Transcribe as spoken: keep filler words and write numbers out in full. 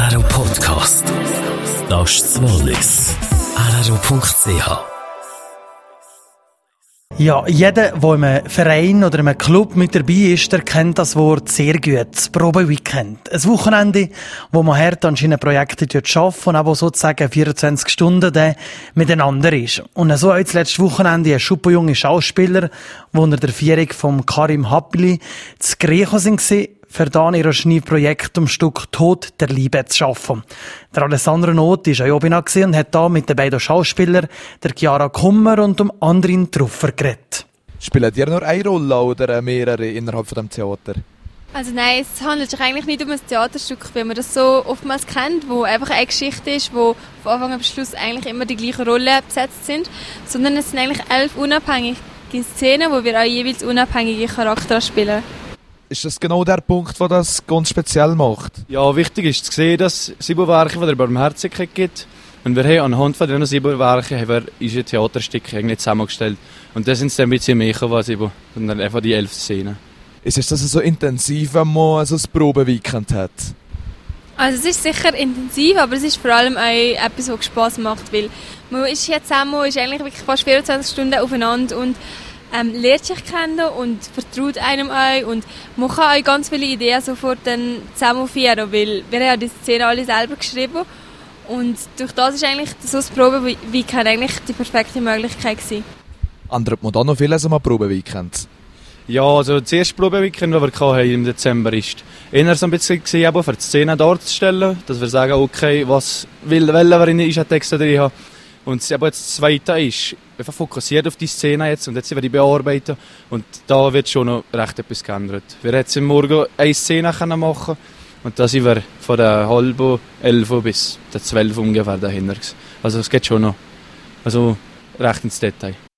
R R O Podcast. Das ist das Wallis. R R O Punkt C H. Ja, jeder, der in einem Verein oder in einem Club mit dabei ist, der kennt das Wort sehr gut. Das Probeweekend. Ein Wochenende, wo man hart an seinen Projekten arbeitet und auch sozusagen vierundzwanzig Stunden dann miteinander ist. Und so jetzt letztes Wochenende ein super junger Schauspieler, wo unter der Führung von Karim Happili zu Griechen waren, für dann ihr Schneeprojekt um Stück Tod der Liebe zu schaffen. Der Alessandro Not war ja Jobina und hat da mit den beiden Schauspielern, der Chiara Kummer und dem Andrin Truffer, geredet. Spielt ihr nur eine Rolle oder mehrere innerhalb von dem Theater? Also nein, es handelt sich eigentlich nicht um ein Theaterstück, wie man das so oftmals kennt, wo einfach eine Geschichte ist, wo von Anfang bis Schluss eigentlich immer die gleichen Rollen besetzt sind, sondern es sind eigentlich elf unabhängige Szenen, wo wir auch jeweils unabhängige Charaktere spielen. Ist das genau der Punkt, der das ganz speziell macht? Ja, wichtig ist zu sehen, dass es sieben Werke von der Barmherzigkeit gibt. Und wir haben anhand von diesen sieben Werken haben wir unsere Theaterstücke eigentlich zusammengestellt. Und das sind dann ein bisschen mehr als sieben, sondern einfach die elf Szenen. Ist es das so intensiv, wenn man so ein Probeweekend hat? Also es ist sicher intensiv, aber es ist vor allem auch etwas, was Spass macht, weil man ist hier zusammen, ist eigentlich wirklich fast vierundzwanzig Stunden aufeinander und ähm, lernt sich kennen und vertraut einem auch und man kann auch ganz viele Ideen sofort dann zusammenführen, weil wir haben ja die Szene alle selber geschrieben und durch das ist eigentlich so ein Probeweekend eigentlich die perfekte Möglichkeit gewesen. Ändert man da noch vieles am Probeweekend? Ja, also das erste Probeweekend, das wir hatten im Dezember, ist eher so ein bisschen gewesen, für die Szene darzustellen, dass wir sagen, okay, was will, welche wir in den Texten drin haben. Und aber jetzt das Zweite ist, einfach fokussiert auf die Szene jetzt und jetzt sind wir die bearbeiten und da wird schon noch recht etwas geändert. Wir hätten im Morgen eine Szene machen und da sind wir von der halben elf bis der zwölf ungefähr dahinter. Also es geht schon noch, also recht ins Detail.